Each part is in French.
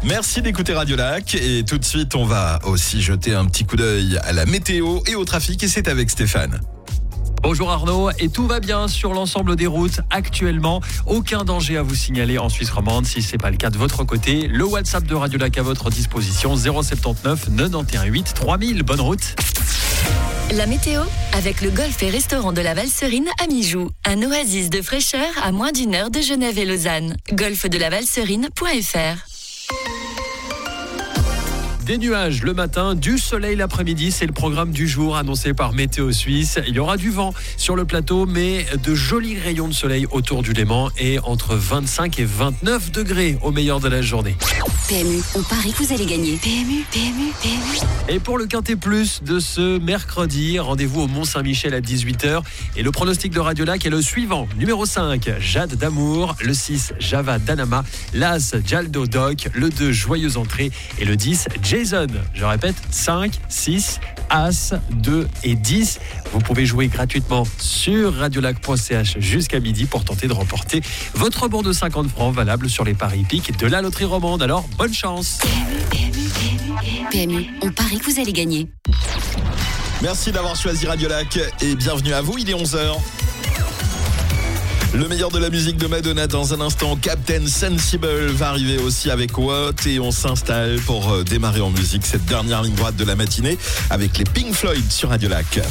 Merci d'écouter Radio Lac. Et tout de suite, on va aussi jeter un petit coup d'œil à la météo et au trafic. Et c'est avec Stéphane. Bonjour Arnaud, et tout va bien sur l'ensemble des routes actuellement. Aucun danger à vous signaler en Suisse romande. Si ce n'est pas le cas de votre côté, le WhatsApp de Radio Lac à votre disposition, 079 91 8 3000. Bonne route. La météo avec le golf et restaurant de la Valserine à Mijoux. Un oasis de fraîcheur à moins d'1 heure de Genève et Lausanne. golfdelavalserine.fr. Des nuages le matin, du soleil l'après-midi, c'est le programme du jour annoncé par Météo Suisse. Il y aura du vent sur le plateau, mais de jolis rayons de soleil autour du Léman et entre 25 et 29 degrés au meilleur de la journée. PMU, on parie que vous allez gagner. PMU. Et pour le Quintet Plus de ce mercredi, rendez-vous au Mont-Saint-Michel à 18h. Et le pronostic de Radio Lac est le suivant. Numéro 5, Jade d'Amour. Le 6, Java d'Anama. L'As, Jaldo Doc. Le 2, Joyeuse Entrée. Et le 10, Jason. Je répète, 5, 6, As, 2 et 10. Vous pouvez jouer gratuitement sur radiolac.ch jusqu'à midi pour tenter de remporter votre bon de 50 francs valable sur les paris hippiques de la loterie romande. Alors, bonne chance. PMU, on parie que vous allez gagner. Merci d'avoir choisi Radio Lac et bienvenue à vous, il est 11h. Le meilleur de la musique de Madonna dans un instant. Captain Sensible va arriver aussi avec What et on s'installe pour démarrer en musique cette dernière ligne droite de la matinée avec les Pink Floyd sur Radio Lac.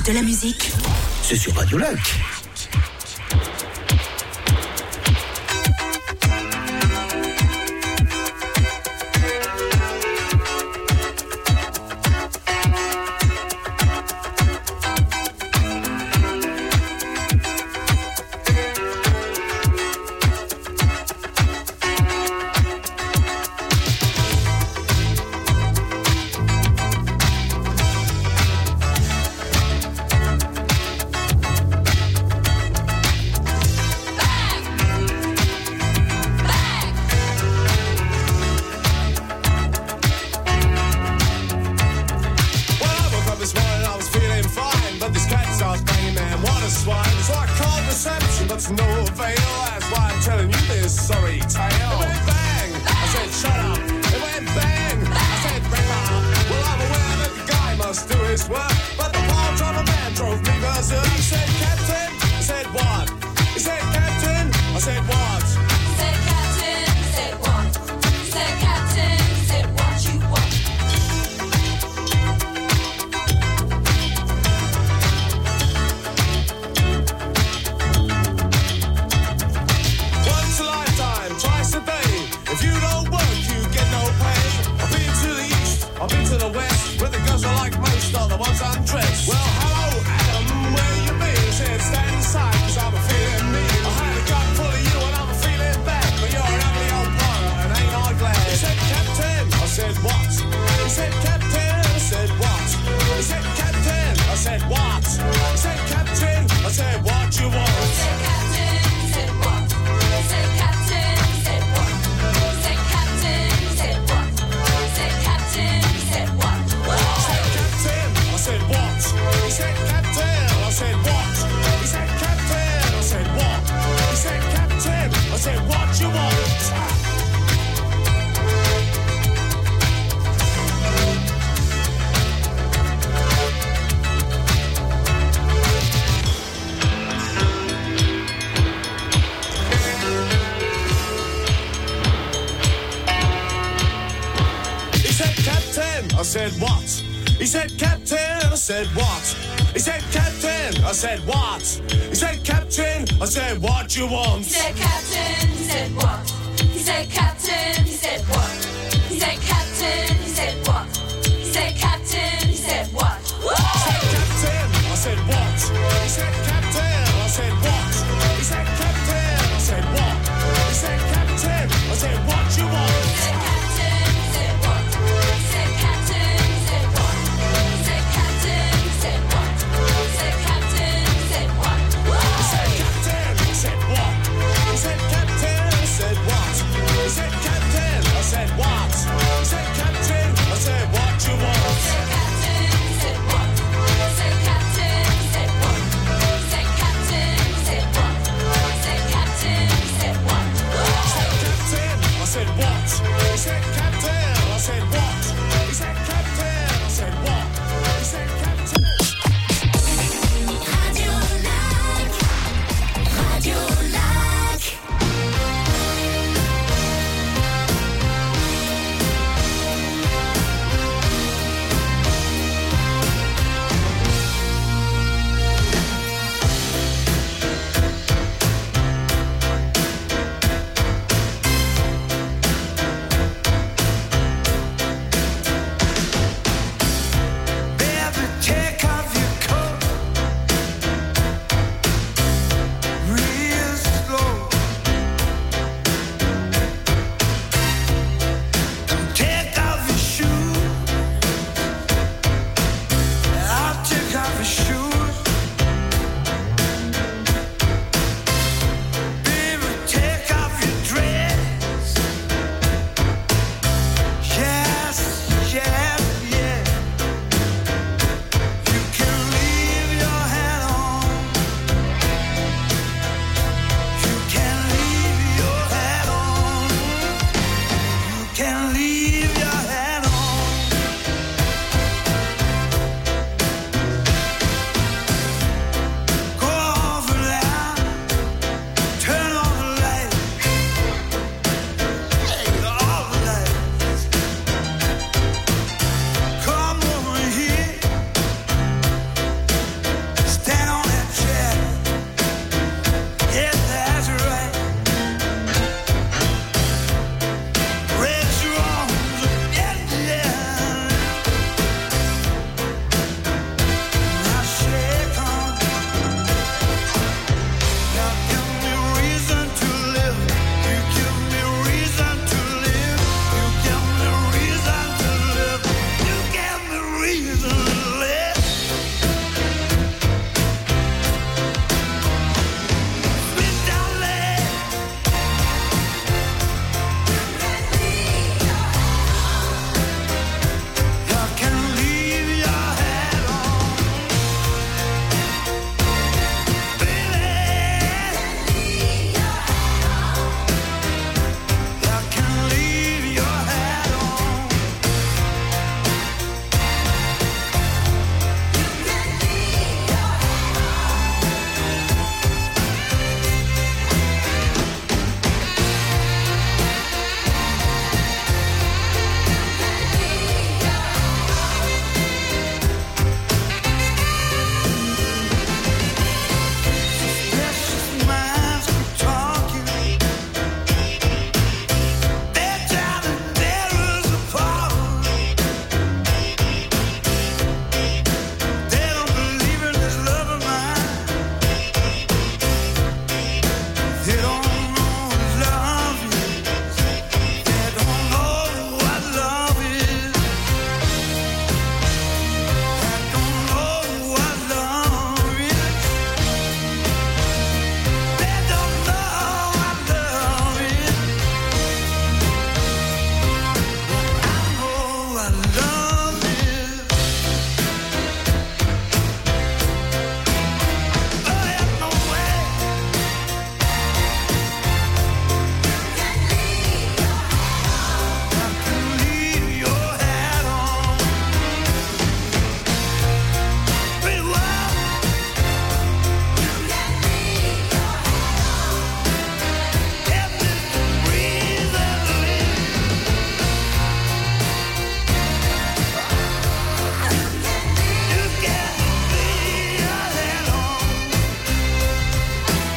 de la musique, c'est sur Radio Lac. You want? He said captain, he said what? He said captain, he said what? He said captain, he said what? He said captain, he said what? He said captain, I said what? He said captain, I said what? He said captain, I said what? He said captain, I said what you want? He said captain, he said what? He said captain, he said what? He said captain, he said what? He said captain, he said what? He said captain, he said what? He said captain, I said what? He said captain.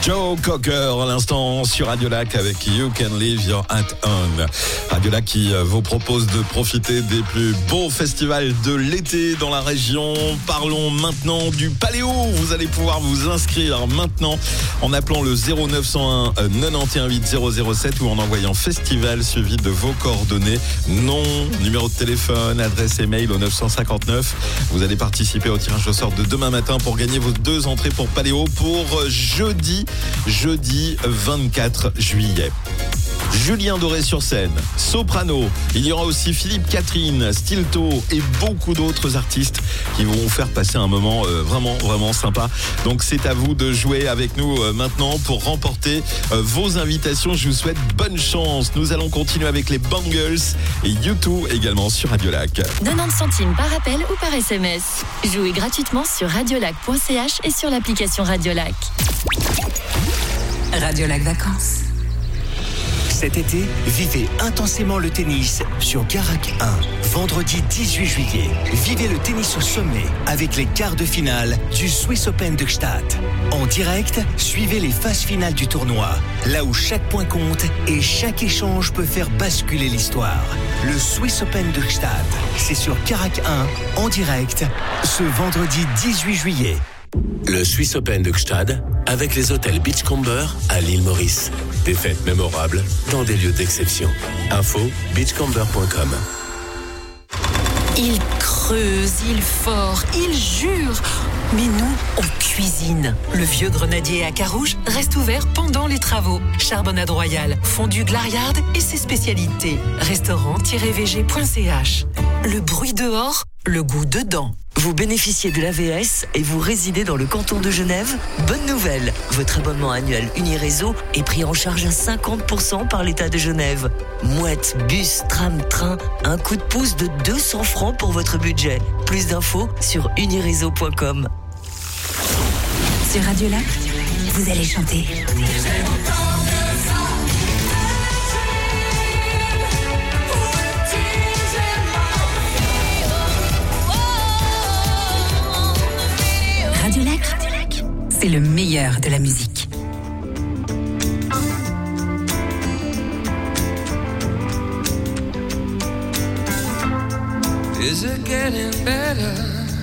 Joe Cocker à l'instant sur Radio Lac avec You Can Leave Your Hat On. Radio Lac qui vous propose de profiter des plus beaux festivals de l'été dans la région. Parlons maintenant du Paléo. Vous allez pouvoir vous inscrire maintenant en appelant le 0901 918 007 ou en envoyant festival suivi de vos coordonnées, nom, numéro de téléphone, adresse email au 959. Vous allez participer au tirage au sort de demain matin pour gagner vos 2 entrées pour Paléo pour jeudi 24 juillet. Julien Doré sur scène, soprano. Il y aura aussi Philippe Catherine, Stilto et beaucoup d'autres artistes qui vont vous faire passer un moment vraiment sympa. Donc c'est à vous de jouer avec nous maintenant pour remporter vos invitations. Je vous souhaite bonne chance. Nous allons continuer avec les Bangles et U2 également sur Radio Lac. 90 centimes par appel ou par SMS. Jouez gratuitement sur radiolac.ch et sur l'application Radio Lac. Radio Lac Vacances. Cet été, vivez intensément le tennis sur Garac 1. Vendredi 18 juillet, vivez le tennis au sommet avec les quarts de finale du Swiss Open de Gstaad. En direct, suivez les phases finales du tournoi, là où chaque point compte et chaque échange peut faire basculer l'histoire. Le Swiss Open de Gstaad, c'est sur Garac 1, en direct, ce vendredi 18 juillet. Le Swiss Open de Gstaad avec les hôtels Beachcomber à l'île Maurice. Des fêtes mémorables dans des lieux d'exception. Info beachcomber.com. Il creuse, il fore, il jure. Mais nous, on cuisine. Le vieux grenadier à Carouge reste ouvert pendant les travaux. Charbonnade royale, fondue Glariard et ses spécialités. Restaurant-vg.ch. Le bruit dehors, le goût dedans. Vous bénéficiez de l'AVS et vous résidez dans le canton de Genève? Bonne nouvelle! Votre abonnement annuel Uniréseau est pris en charge à 50% par l'État de Genève. Mouette, bus, tram, train, un coup de pouce de 200 francs pour votre budget. Plus d'infos sur uniréseau.com. Sur Radio Lac, vous allez chanter. Radio Lac, c'est le meilleur de la musique. Is it getting better?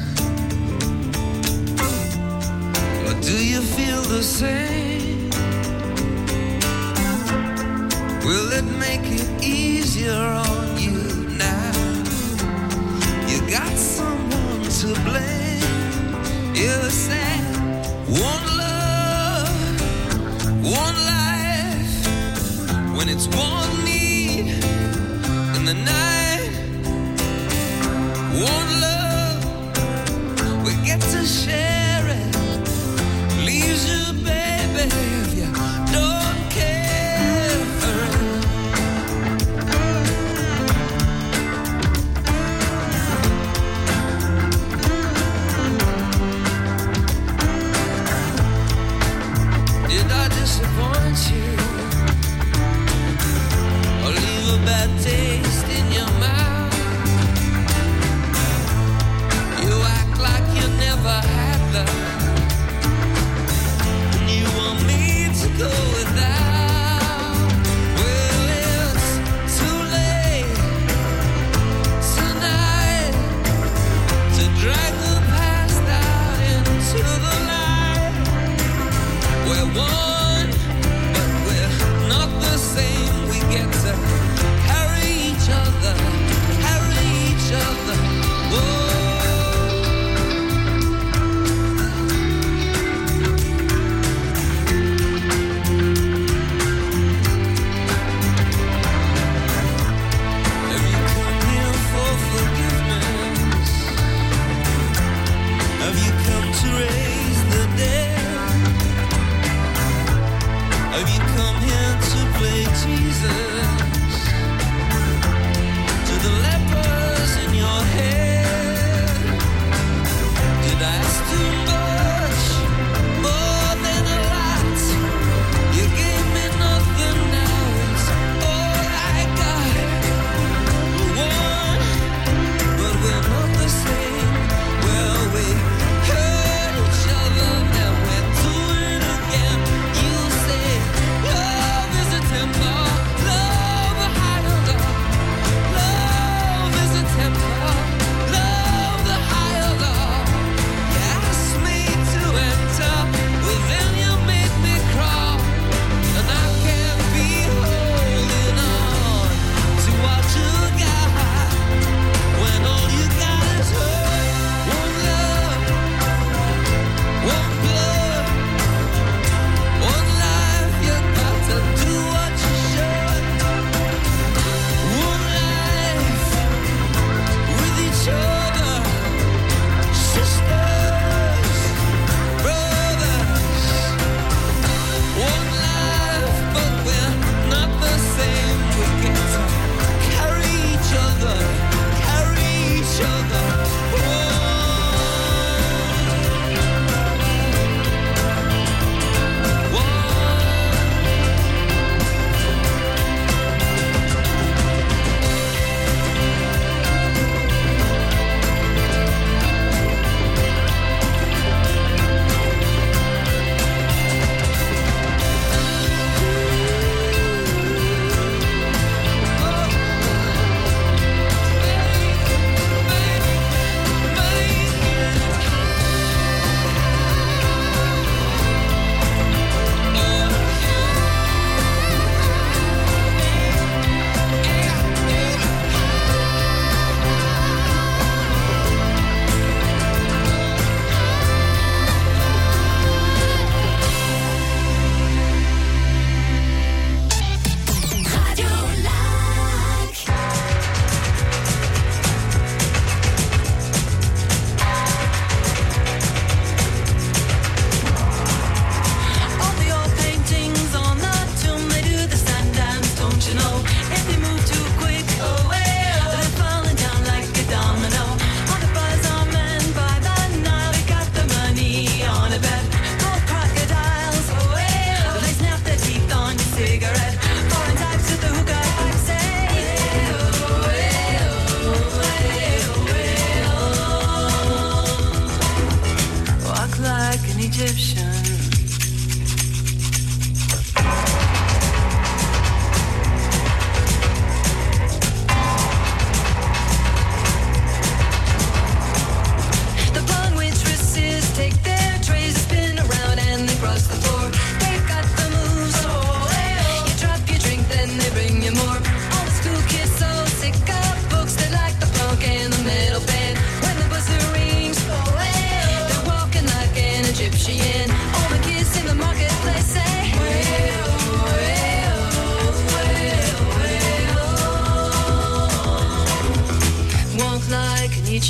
Or do you feel the same? Will it make it easier on you now? You got someone to blame. You said one love, one life. When it's one need in the night, one love, we get to share it. Leaves you, baby, if you don't care. Did I disappoint you? Or leave a bad taste in your mouth? You act like you never had love, and you want me to go without. Well, it's too late tonight to drag the past out into the light. We're one, but we're not the same. We get to carry each other, carry each other. Whoa. Have you come here for forgiveness? Have you come to raise the dead? Have you come here to play Jesus? To the lepers in your head? Did I ask too much? More than a lot. You gave me nothing, now it's all I got. We're one, but we're not the same. Well, we hurt each other, now we're doing it again. You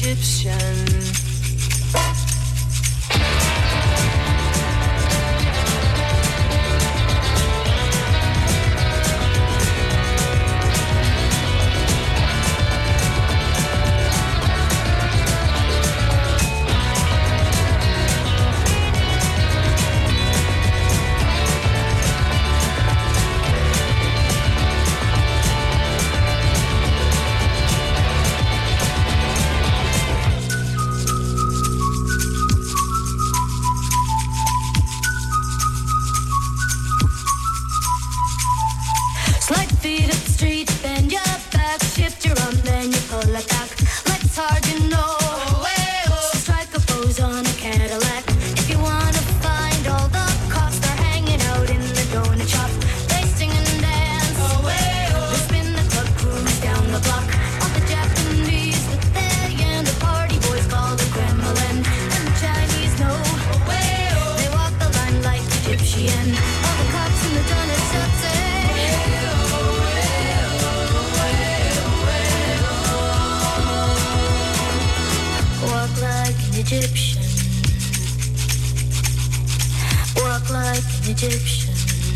Egyptian. Slide feet up the street, bend your back, shift your arm, then you pull it back. Like it's hard to know. So strike a pose on a Cadillac. If you wanna find all the cops, they're hanging out in the donut shop. They sing and dance. They spin the club, cruise down the block. All the Japanese with their yen, the party boys call the Kremlin. And the Chinese know. They walk the line like Egyptian. All the cops in the donut shop say. Walk like an Egyptian. Walk like an Egyptian.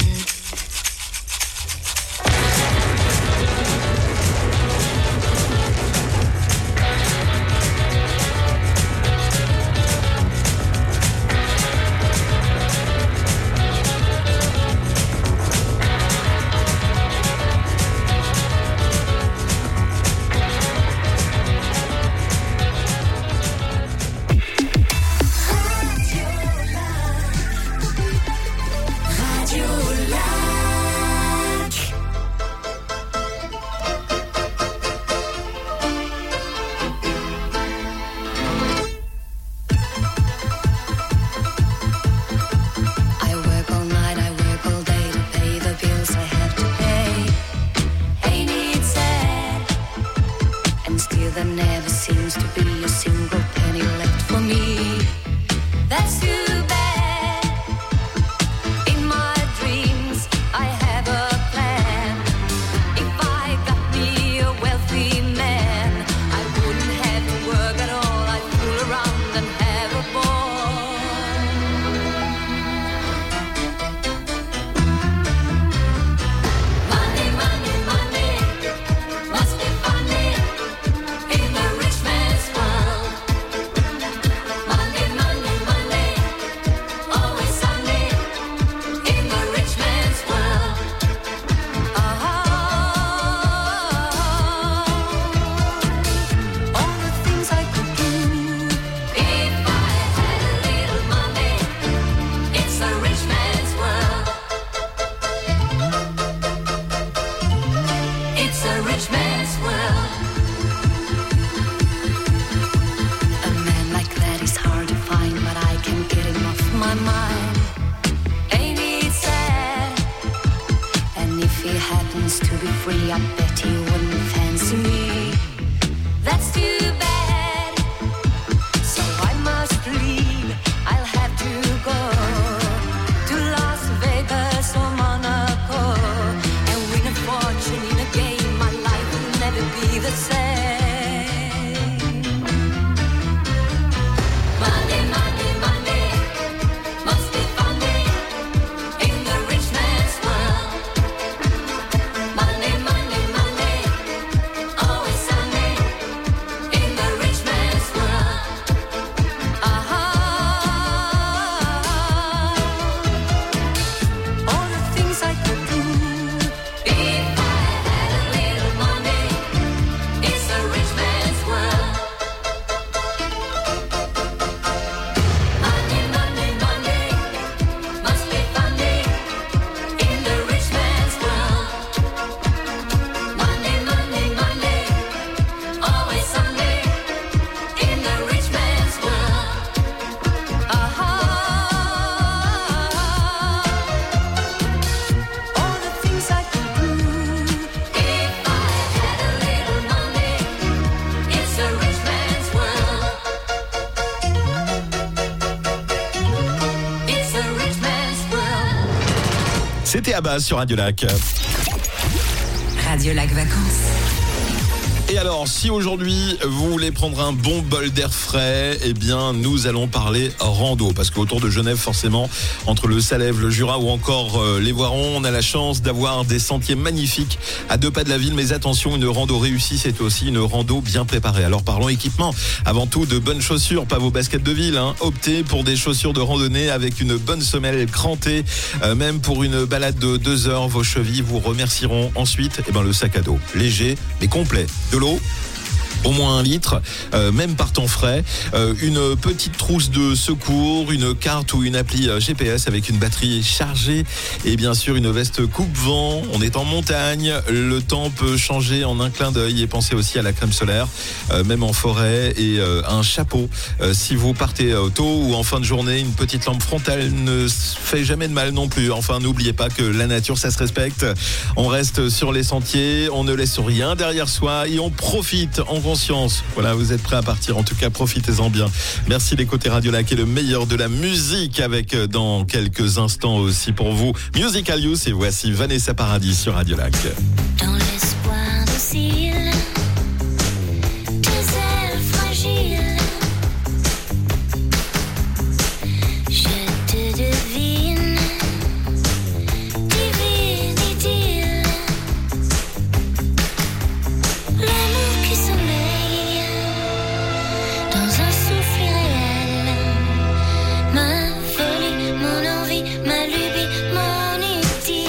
I work all night, I work all day to pay the bills I have to pay. Ain't it sad? And still there never seems to be a single penny left for me. That's too bad. In my dreams, I have a plan. If I got me a wealthy man, I wouldn't have to work at all. I'd fool around and have a ball. Money, money, money, must be funny in the rich man's world. Money, money, money, always sunny in the rich man's world. All the things I could do if I had a little money. It's a rich man's world. It's a rich man's world. A man like that is hard to find, but I can't get him off my mind. Ain't it sad? And if he happens to be free, I bet he wouldn't fancy me. That's too bad. So I must leave. I'll have to go to Las Vegas or Monaco and win a fortune in a game. My life will never be the same. Money, money, money, must be funny in the rich man's world. Money, money, money, always sunny in the rich man's world. All the things I could do if I had a little money. It's a rich man's world. Money, money, money, must be funny in the rich man's world. Money, money, money, always sunny in the rich man's world. All the things I could do if I had a little money. It's a rich man's world. It's a rich man's world. C'était Abba sur Radio Lac. Radio Lac Vacances. Et alors, si aujourd'hui vous voulez prendre un bon bol d'air frais, eh bien nous allons parler rando, parce qu'autour de Genève, forcément, entre le Salève, le Jura ou encore les Voirons, on a la chance d'avoir des sentiers magnifiques à 2 pas de la ville. Mais attention, une rando réussie, c'est aussi une rando bien préparée. Alors parlons équipement. Avant tout, de bonnes chaussures, pas vos baskets de ville. Optez pour des chaussures de randonnée avec une bonne semelle crantée. Même pour une balade de 2 heures, vos chevilles vous remercieront. Ensuite, le sac à dos, léger mais complet. De l'eau, au moins 1 litre, même par temps frais, une petite trousse de secours, une carte ou une appli GPS avec une batterie chargée et bien sûr une veste coupe-vent. On est en montagne, le temps peut changer en un clin d'œil, et pensez aussi à la crème solaire, même en forêt, et un chapeau. Si vous partez tôt ou en fin de journée, une petite lampe frontale ne fait jamais de mal non plus. Enfin, n'oubliez pas que la nature, ça se respecte. On reste sur les sentiers, on ne laisse rien derrière soi et on profite en conscience. Voilà, vous êtes prêts à partir. En tout cas, profitez-en bien. Merci d'écouter Radio Lac et le meilleur de la musique, avec dans quelques instants aussi pour vous Musical Youth, et voici Vanessa Paradis sur Radio Lac. Dans l'espoir docile, tes ailes fragiles, je te devine, divine idylle, l'amour qui sommeille dans un souffle irréel, ma folie, mon envie, ma lubie, mon idylle.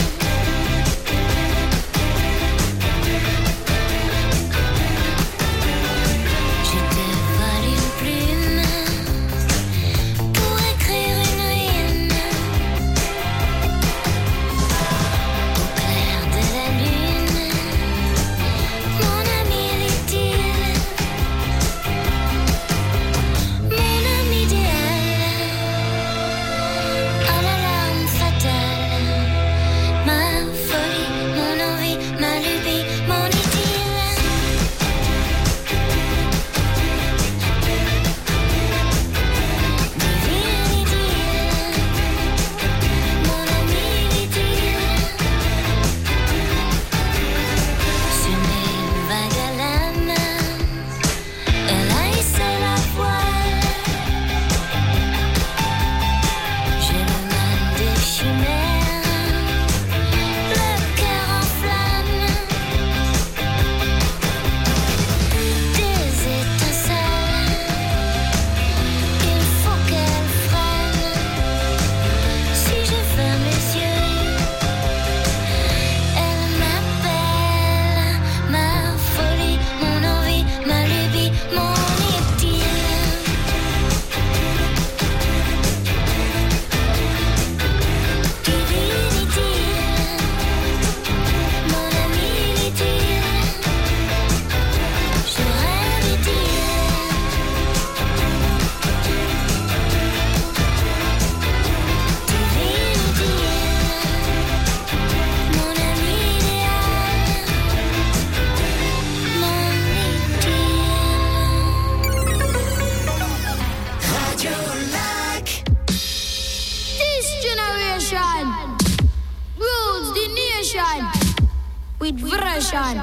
Je te vole une plume pour écrire une rime au clair de la lune, mon ami l'idylle, mon ami idéal, à la larme fatale, ma folie, mon envie, ma lubie, mon idylle. Divine idylle, mon ami l'idylle. Semer une vague à la main, elle a hissé la voile. J'ai le mal des chimères, le cœur en flamme, des étincelles, il faut qu'elles freinent. Si je ferme les yeux, elle m'appelle, ma folie, mon envie, ma lubie, mon idylle. Divine idylle, mon ami l'idylle, je rêve idylle. Divine idylle, mon ami idéal, mon idylle. Radio Lac. This generation rules the nation with version.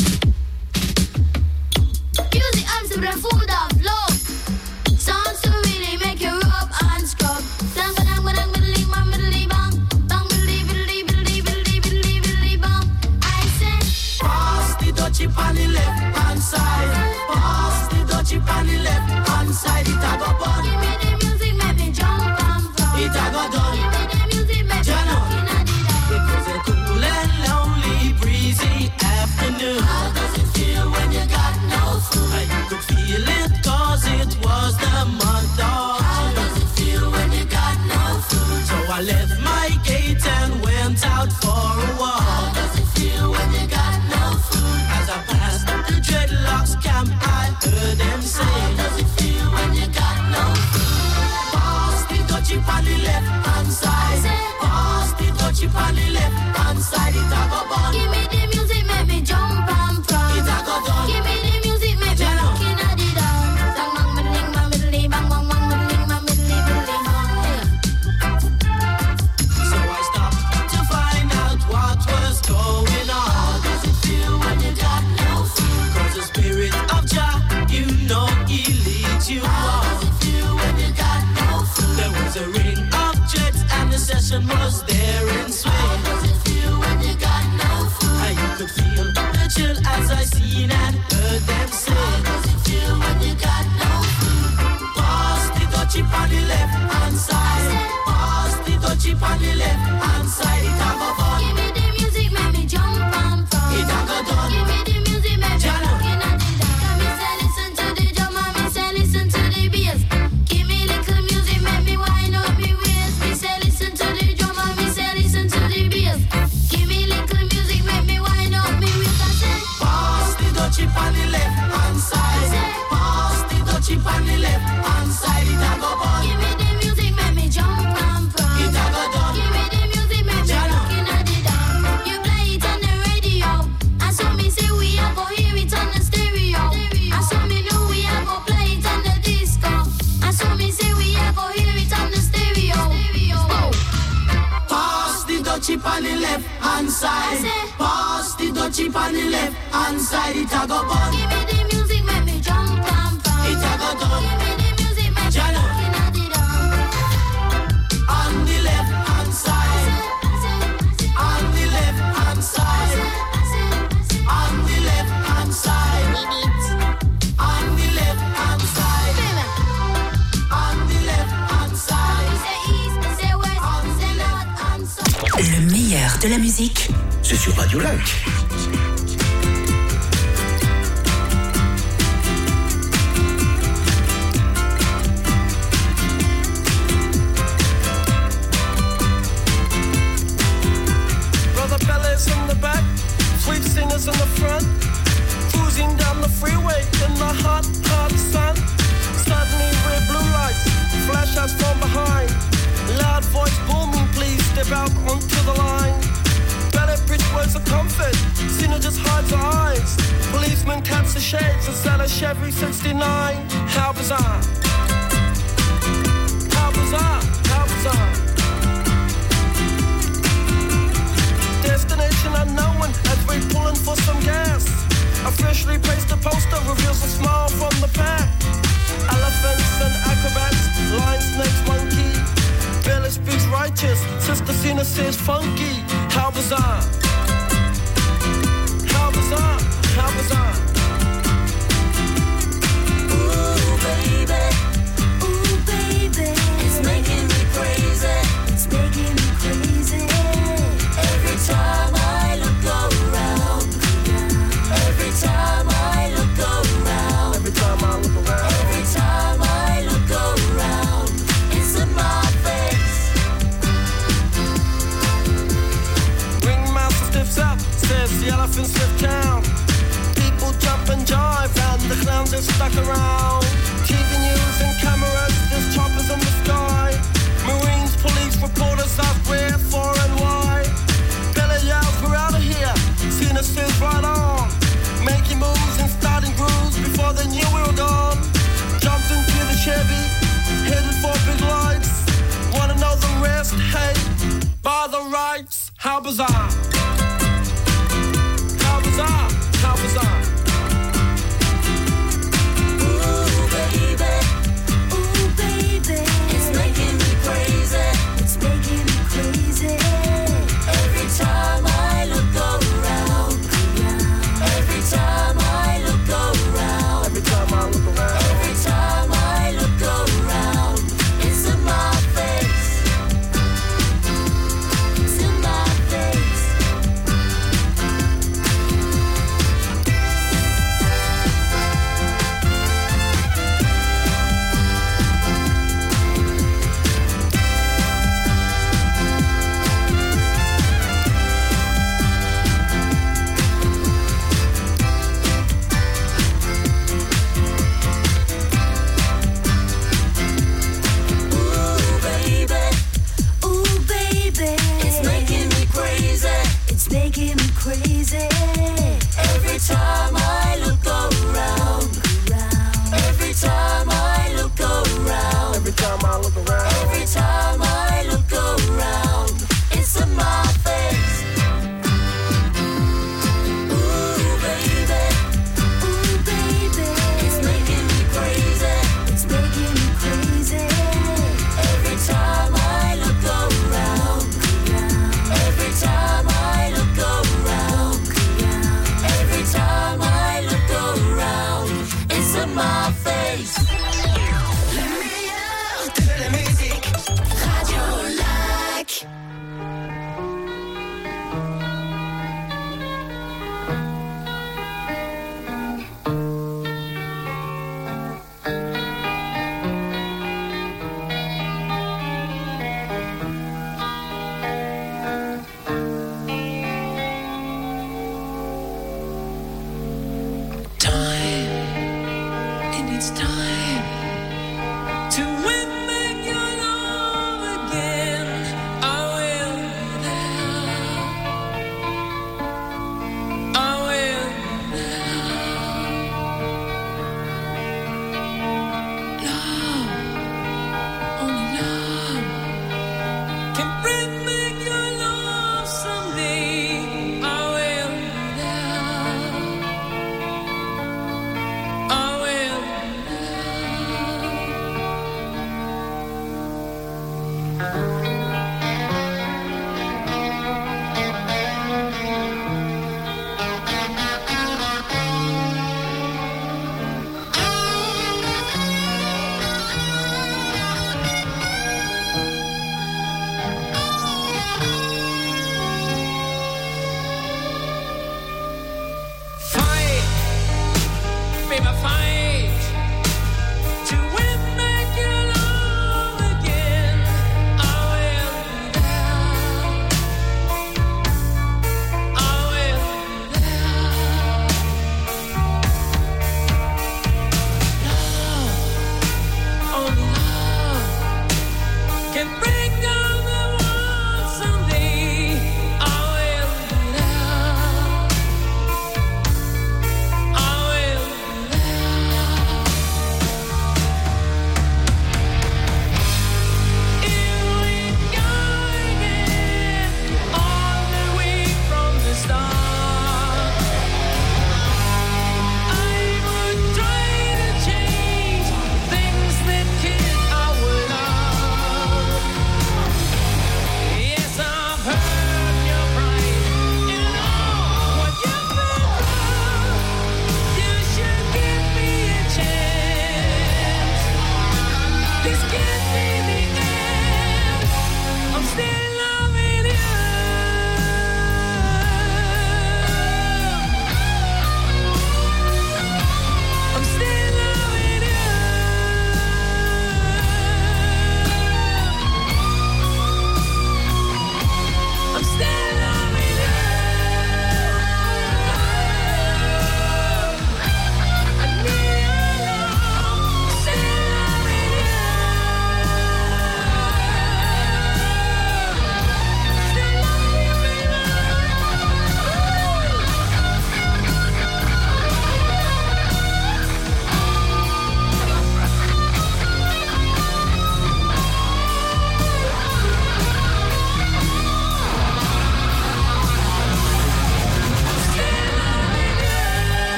Music arms to the food of love. Sounds to really make you rub and scrub. Dang dang dang biddly bang biddly bang. Bang biddly biddly biddly biddly biddly biddly bang. I say Pass the dutchie on the left hand side. Pass the dutchie on the left hand side. It a go bun. give me the music, make me jump and flop. It a go done. Give me the music, make me Jano. rock inna the dark. It was a cool and lonely, breezy afternoon. How does it feel when you got no food? I could feel it 'cause it was the month of How does it feel when you got no food? So I left my gate and went out for a How walk. does it feel when you got no food? As I passed the dreadlocks camp, I heard them How say, does it feel when you got no food? pass the dutchie on the left hand side. Pass the dutchie on the left hand side. It a go bun. Give me the music, make me jump and front. It a go done. Give me the music, make me Jano. rock inna the dawn. Bang bang biddling bang biddly bang bang bang biddling bang biddly biddly bang. So I stopped to find out what left hand side. Pass the dutchie on the left hand side. It a go bun. Give me the music, make me jump and pound. It a go done. Give me the music, make me walking at the down. On the left hand side. On the left hand side. On the left hand side. On the left hand side. On the left hand side. Say east, say west, say north and south. Le meilleur de la musique, C'est sur Radio Lac. Brother Bellas in the back, sweet singers in the front, cruising down the freeway in the hot, hot sun. Suddenly red blue lights flash us from behind. Loud voice booming, please step out onto the line. Ballet bridge words of comfort, Cena just hides her eyes. Policeman taps the shades and sell a Chevy 69. How bizarre, how bizarre, how bizarre. Destination unknown as we're pulling for some gas. A freshly pasted poster reveals a smile from the pack. Elephants and acrobats, lion, snakes, monkey. Bella speaks righteous, Sister Cena says funky. How bizarre, how bizarre, how bizarre. Ooh baby, it's making me crazy. It's making me crazy. Every time I look around. Every time I look around. Every time I look around. Every time I look around. It's in my face. Ringmaster stiffs up, says the elephants lift town. People jump and jive and the clowns are stuck around. TV news and cameras, there's choppers in the sky. Marines, police, reporters ask where, for and why. Bella yells, we're out of here. Cena says right on. Making moves and starting grooves before they knew we were gone. Jumped into the Chevy, headed for big lights. Wanna know the rest? Hey, by the rights. How bizarre. How bizarre. How bizarre. Ooh baby, it's making me crazy. It's making me crazy. Every time I look around. Every time I look around. Every time I look around. Every time I look around. It's in my face. It's in my face.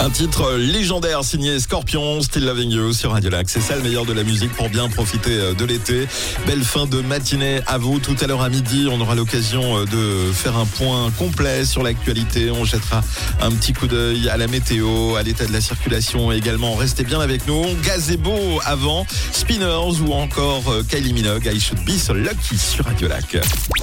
Un titre légendaire signé Scorpion, Still Loving You sur Radio Lac. C'est ça le meilleur de la musique pour bien profiter de l'été. Belle fin de matinée à vous. Tout à l'heure à midi, on aura l'occasion de faire un point complet sur l'actualité. On jettera un petit coup d'œil à la météo, à l'état de la circulation également. Restez bien avec nous. Gazebo avant, Spinners ou encore Kylie Minogue, I Should Be So Lucky sur Radio Lac.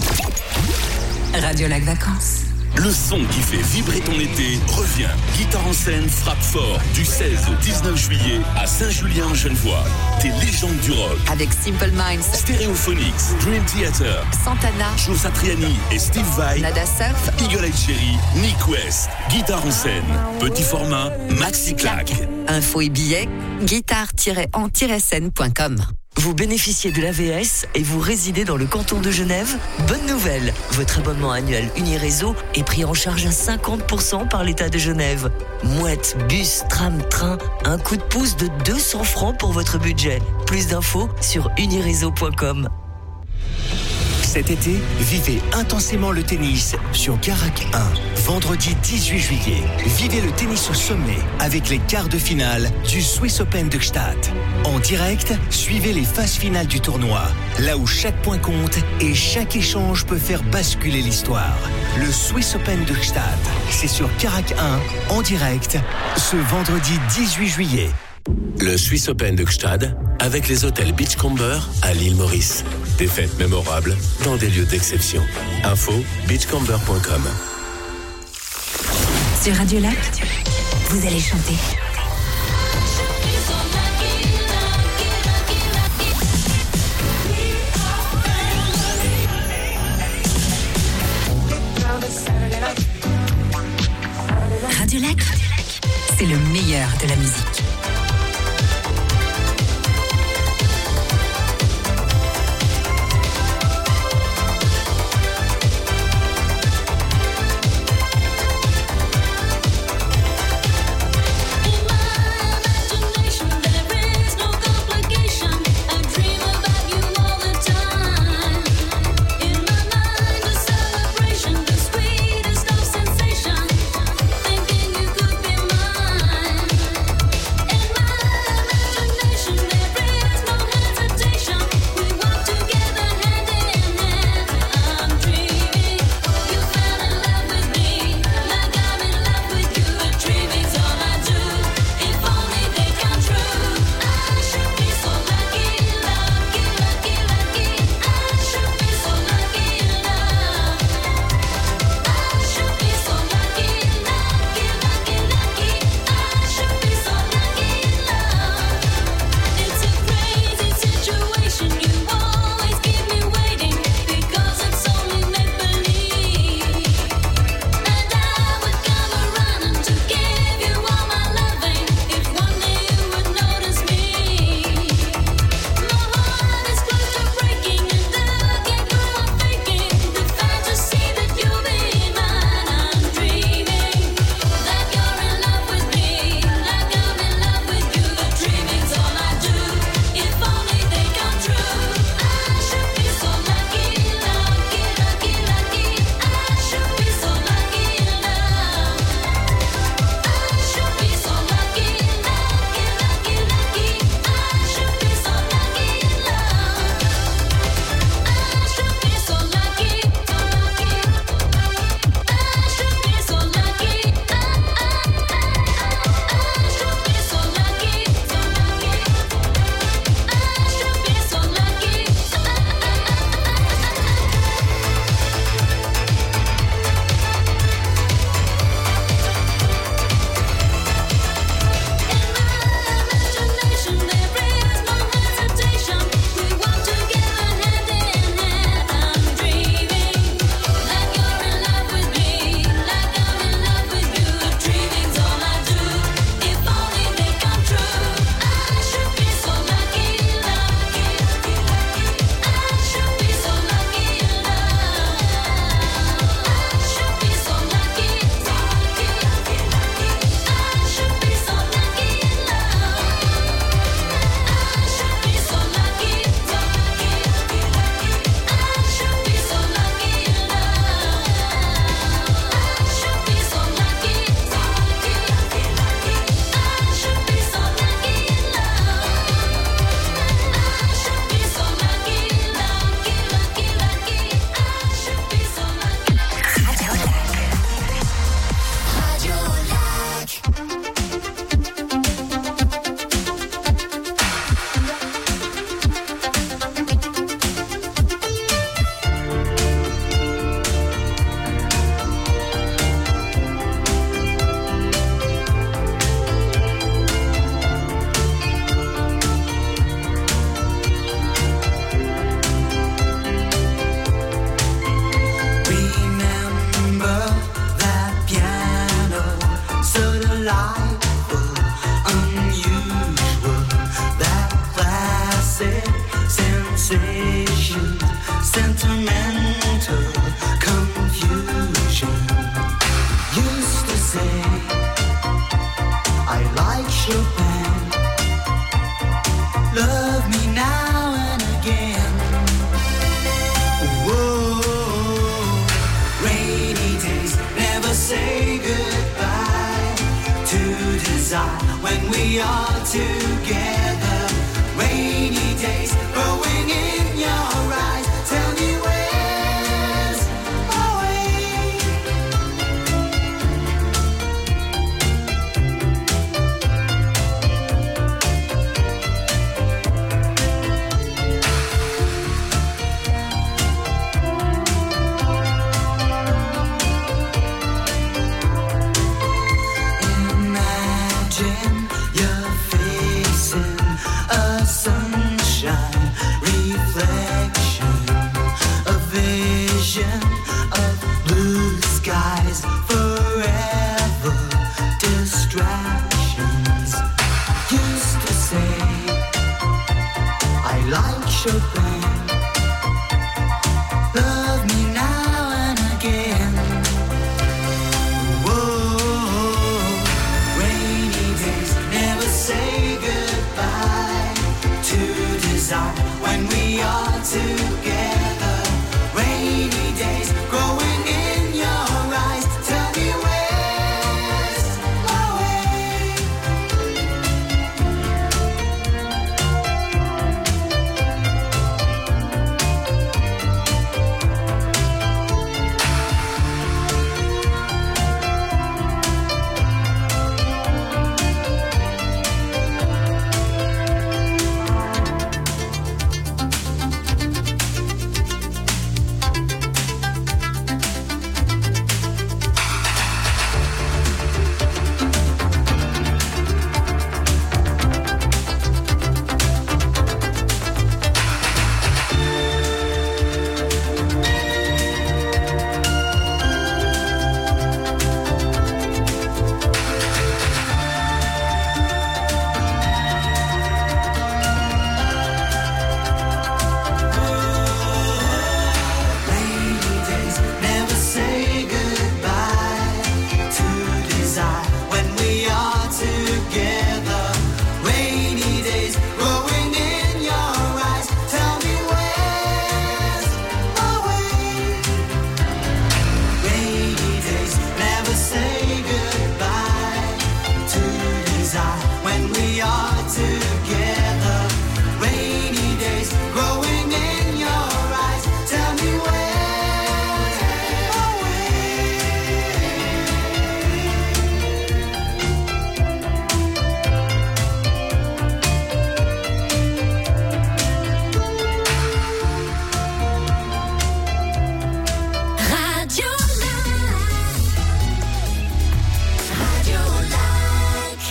Radio Lac Vacances. Le son qui fait vibrer ton été revient. Guitare en scène frappe fort du 16 au 19 juillet à Saint-Julien-en-Genevois. Des légendes du rock. Avec Simple Minds, Stereophonics, Dream Theater, Santana, Joe Satriani et Steve Vai. Nada Surf, Eagle Eye Cherry, Nick West. Guitare en scène. Petit format, maxi claque. info et billets, guitare-en-scène.com. Vous bénéficiez de l'AVS et vous résidez dans le canton de Genève? Bonne nouvelle! Votre abonnement annuel Uniréseau est pris en charge à 50% par l'État de Genève. Mouette, bus, tram, train, un coup de pouce de 200 francs pour votre budget. Plus d'infos sur uniréseau.com. Cet été, vivez intensément le tennis sur Garac 1. Vendredi 18 juillet, vivez le tennis au sommet avec les quarts de finale du Swiss Open de Gstaad. En direct, suivez les phases finales du tournoi, là où chaque point compte et chaque échange peut faire basculer l'histoire. Le Swiss Open de Gstaad, c'est sur Garac 1, en direct, ce vendredi 18 juillet. Le Swiss Open de Gstaad avec les hôtels Beachcomber à l'île Maurice. Des fêtes mémorables dans des lieux d'exception. Info beachcomber.com. Sur Radio Lac, vous allez chanter. Radio Lac, c'est le meilleur de la musique. In desire when we are together. Rainy days growing in your eyes. Tell me where's my way? Imagine you're facing a sunshine reflection, a vision of blue skies, forever distractions. Used to say I like Chopin. Love me now and again. Whoa, rainy days never say goodbye to desire when we are together. Rainy days growing in your eyes. Tell me where's my way? Rainy days never say goodbye to desire when we are together. Rainy days growing in your eyes. Tell me where's my way? Rainy days never say goodbye to desire when we are together. Rainy days growing in your eyes. Tell me where's my way? Radio Lac.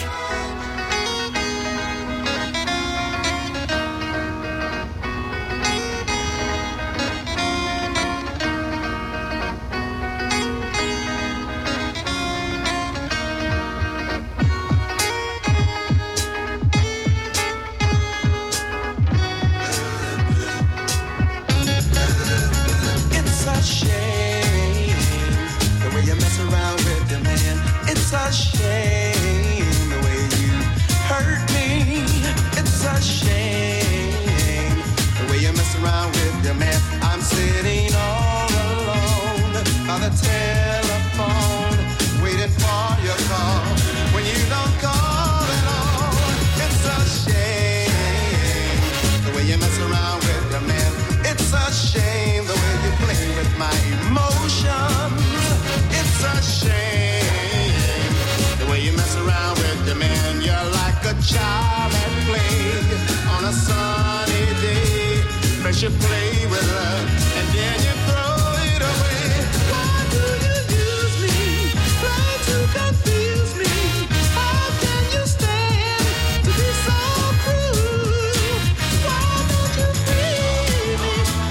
It's a shame the way you mess around with your man. It's a shame the way you hurt me. It's a shame the way you mess around with your man. I'm sitting all alone by the telephone, waiting for your call. When you don't call at all, it's a shame the way you mess around with your man. It's a shame the way you play with my emotions. It's a shame the way you mess around with your man. You're like a child at play on a sunny day. First you play with her and then you throw it away. Why do you use me? Try to confuse me. How can you stand to be so cruel? Why don't you free me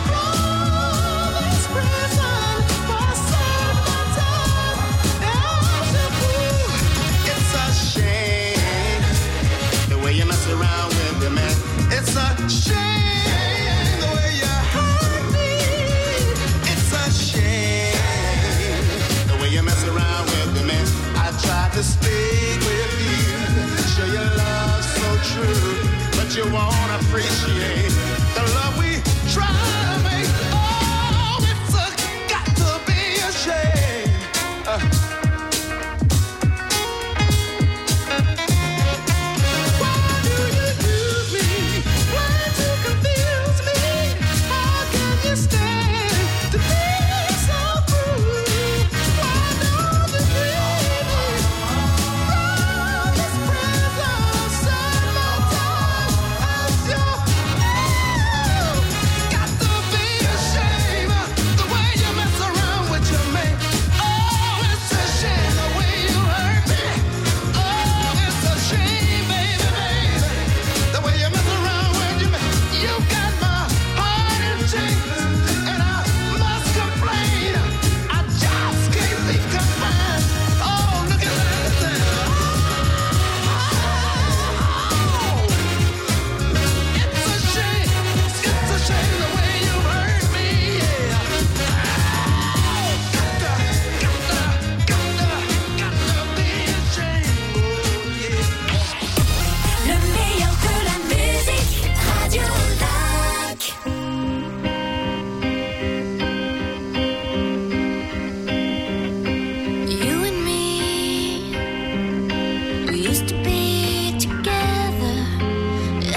from this prison for a certain time? As a fool, it's a shame the way you mess around with the man. It's a shame the way you hurt me. It's a shame the way you mess around with the man. I tried to stay with you, show your love so true, but you won't appreciate the love we try to make. Oh, it's got to be a shame.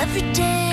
every day.